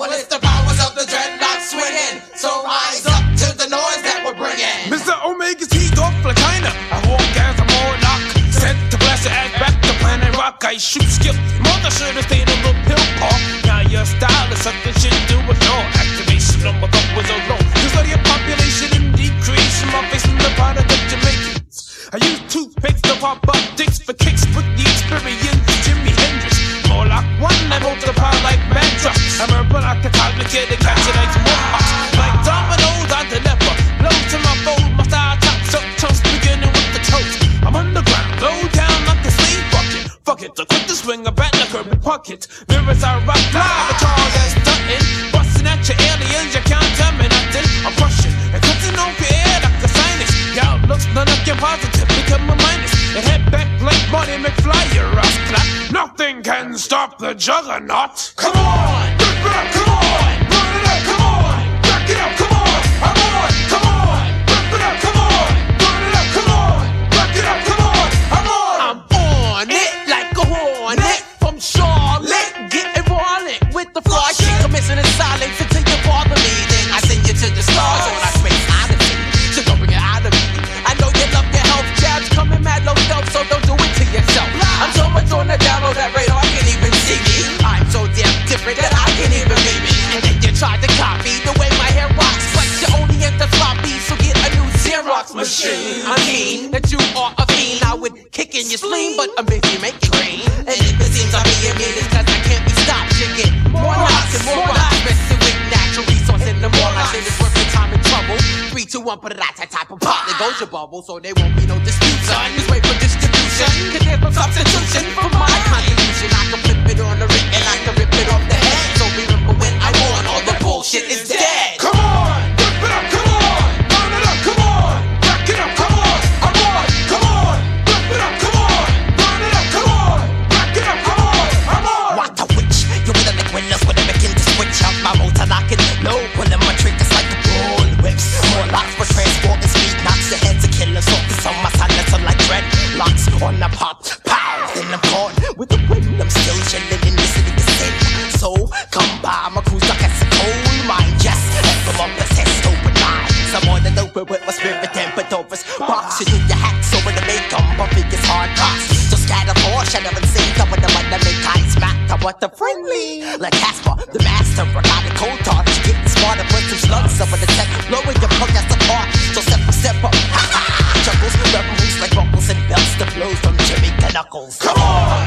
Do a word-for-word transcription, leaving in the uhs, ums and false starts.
Well, it's the powers of the dreadlocks swinging. So rise up to the noise that we're bringing. Mister Omega's teeth off like China. I walk as a Morlock, sent to blast your ass back to planet Rock. I shoot skip. Mother should have stayed a little pill park. Now your style is something shit do with no activation of my thumb was a low. Cause of your population and decrease. My face in the product of Jamaicans. I use toothpicks to pop up dicks for kicks with the experience. Jimi Hendrix. More like one, I multiply like mantra. I'm a black atomic kid to catch it like smallpox. Like dominoes on the lever. Blow to my fold, my style chops up chunks beginning with the toast. I'm underground, low down like a slave bucket. Fuck it, the quick to swing a bat like urban pocket. Mirrors are rock live, a tall that's stunting. Busting at your aliens, you can't tell me nothing. I'm crushing and cutting off your air like a sinus. Your outlook's none of your positive, become a minus. And head back like Marty McFly, you rascal. Nothing can stop the juggernaut. Come on, rip it up, come on, burn it up, come on, back it up, come on, I'm on, come on, rip it up, come on, burn it up, come on, back it up, come on, I'm on. I'm on it like a hornet from Charlotte, getting violent with the fly shit. I'm missing in silence until you bother me. Then I send you to the stars on our space odyssey. So don't bring it out of me. I know you love your health jabs coming mad low dope, so don't do it to yourself. I'm so much on the download that radar, I can't even see me. I'm so damn different that I can't even be me. And then you tried to copy the way my hair rocks, but you only enter floppy, so get a new Xerox machine. I mean that you are a fiend. I would kick in your spleen, but I'm busy making green. And if it seems I'm being mean, it's cause I can't be stopped. You get more knocks and more rocks, messing with natural resource in the more knocks. And it's worth your time and trouble. Three, two, one, put it out, type of pop. There goes your bubble, so there won't be no dispute, son. Just wait for distribution, cause there's no substitution for my contribution. I can flip it on the rip and I can rip it off the head. So remember when I won, all the bullshit is dead. Come on, rip it up, come on, burn it up, come on, back it up, come on, I'm on, come on, rip it up, come on, burn it up, come on, back it up, come on, I'm on. What a witch, you with a liquid nurse when I begin to switch up my motor locking low, pulling my triggers like the bull whips. More locks for transport and speed knocks. The heads of killers, focus on my silence, I'm like dreadlocks on the pop, pow. Then I'm caught with the wind, I'm still chilling in the city to sin. So come by my cruise like it's a cold mine. Yes, ever more possessed, open mind. Some more than open with my spirit tempered over. Box you do your hats over the makeup, my biggest hard box. So scatter for shadow and sing up with the one that make eyes smack. I want the friendly, like Casper, the master. I got a cold touch, getting smarter with some slugs. Some of the tech, blowing your punk ass apart. So step for step up, ha ha. Chuckles, rebels like ruffles and belts. The blows from Jimmy Knuckles. Come on.